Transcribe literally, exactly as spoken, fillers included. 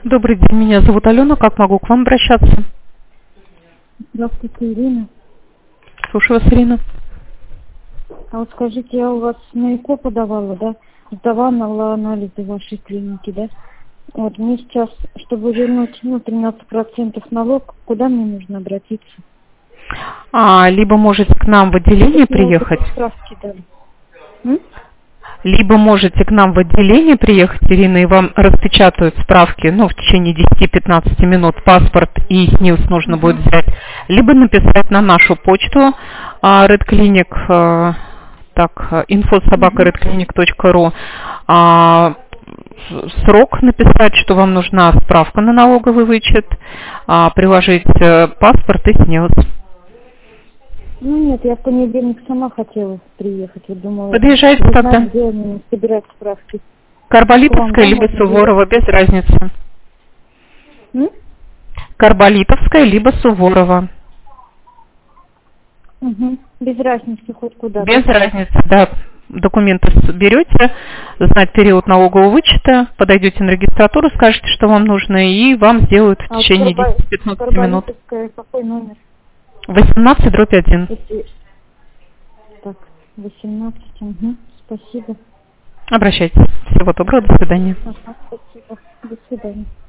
Добрый день, меня зовут Алена. Как могу к вам обращаться? Здравствуйте, Ирина. Слушаю вас, Ирина. А вот скажите, я у вас на ЭКО подавала, да? Сдавала анализы вашей клиники, да? Вот мне сейчас, чтобы вернуть, ну, тринадцать процентов налог, куда мне нужно обратиться? А, либо можете к нам в отделение Мне вот приехать, эти справки дали. М? либо можете к нам в отделение приехать, Ирина, и вам распечатают справки, ну, в течение десяти-пятнадцати минут паспорт и СНИЛС нужно будет Угу. взять, либо написать на нашу почту а, Red Clinic, а, так, инфо собака Угу. red clinic точка ру, а, срок написать, что вам нужна справка на налоговый вычет, а, приложить э, паспорт и СНИЛС. Ну нет, я в понедельник сама хотела приехать. Вот думала, Подъезжайте не тогда. знаю, где мне собирать справки. К вам, Карболитовская да, либо можно Суворова, приехать? без разницы. М? Карболитовская либо Суворова. Угу. Без разницы хоть куда, да? Без разницы, да. Документы берете, знать период налогового вычета, подойдете на регистратуру, скажете, что вам нужно, и вам сделают в А вот течение карбо... десяти-пятнадцати минут. Карболитовская какой номер? восемнадцать дробь один. Если... Так, восемнадцать, угу. Спасибо. Обращайтесь. Всего доброго, до свидания. Ага, спасибо. До свидания.